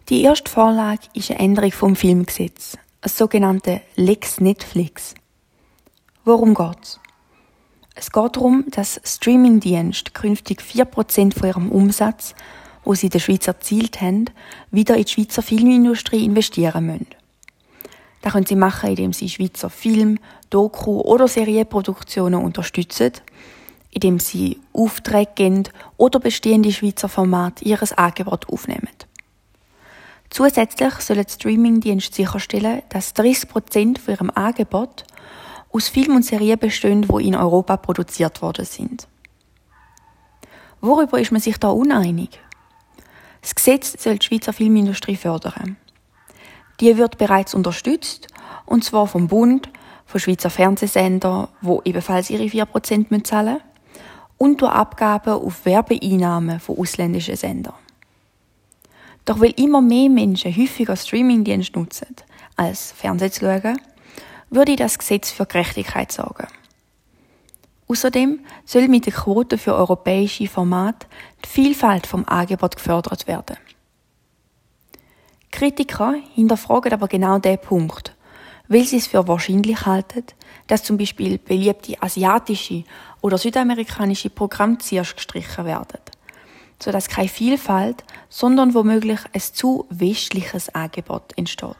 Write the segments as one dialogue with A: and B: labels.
A: Die erste Vorlage ist eine Änderung vom Filmgesetz, eine sogenannte Lex Netflix. Worum geht's? Es geht darum, dass Streamingdienste künftig 4% von ihrem Umsatz, den sie in der Schweiz erzielt haben, wieder in die Schweizer Filmindustrie investieren müssen. Das können sie machen, indem sie Schweizer Film-, Doku- oder Serienproduktionen unterstützen, indem sie Aufträge geben oder bestehende Schweizer Formate in ihr Angebot aufnehmen. Zusätzlich sollen die Streamingdienste sicherstellen, dass 30% von ihrem Angebot aus Filmen und Serien bestehen, die in Europa produziert worden sind. Worüber ist man sich da uneinig? Das Gesetz soll die Schweizer Filmindustrie fördern. Die wird bereits unterstützt, und zwar vom Bund, von Schweizer Fernsehsendern, die ebenfalls ihre 4% zahlen müssen, und durch Abgaben auf Werbeeinnahmen von ausländischen Sendern. Doch weil immer mehr Menschen häufiger Streamingdienste nutzen, als Fernsehen zu schauen, würde das Gesetz für Gerechtigkeit sorgen. Außerdem soll mit der Quote für europäische Formate die Vielfalt vom Angebot gefördert werden. Kritiker hinterfragen aber genau diesen Punkt, weil sie es für wahrscheinlich halten, dass zum Beispiel beliebte asiatische oder südamerikanische Programme zuerst gestrichen werden, sodass keine Vielfalt, sondern womöglich ein zu westliches Angebot entsteht.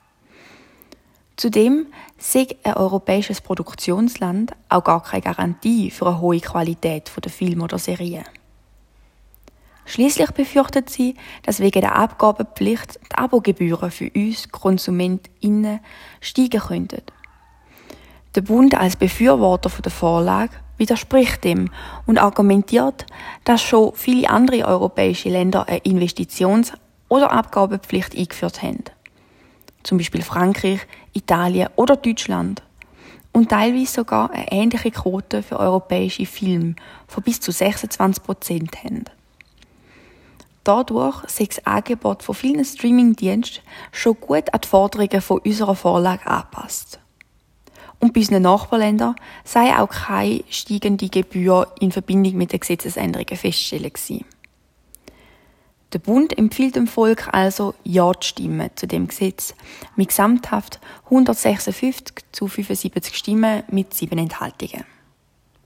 A: Zudem sei ein europäisches Produktionsland auch gar keine Garantie für eine hohe Qualität der Filme oder Serien. Schliesslich befürchtet sie, dass wegen der Abgabepflicht die Abogebühren für uns KonsumentInnen steigen könnten. Der Bund als Befürworter der Vorlage widerspricht dem und argumentiert, dass schon viele andere europäische Länder eine Investitions- oder Abgabepflicht eingeführt haben. Zum Beispiel Frankreich, Italien oder Deutschland. Und teilweise sogar eine ähnliche Quote für europäische Filme von bis zu 26% haben. Dadurch sei das Angebot von vielen Streamingdiensten schon gut an die Forderungen von unserer Vorlage angepasst. Und bei unseren Nachbarländern sei auch keine steigende Gebühr in Verbindung mit den Gesetzesänderungen festzustellen gewesen. Der Bund empfiehlt dem Volk also, Ja zu stimmen zu dem Gesetz mit gesamthaft 156 zu 75 Stimmen mit 7 Enthaltungen.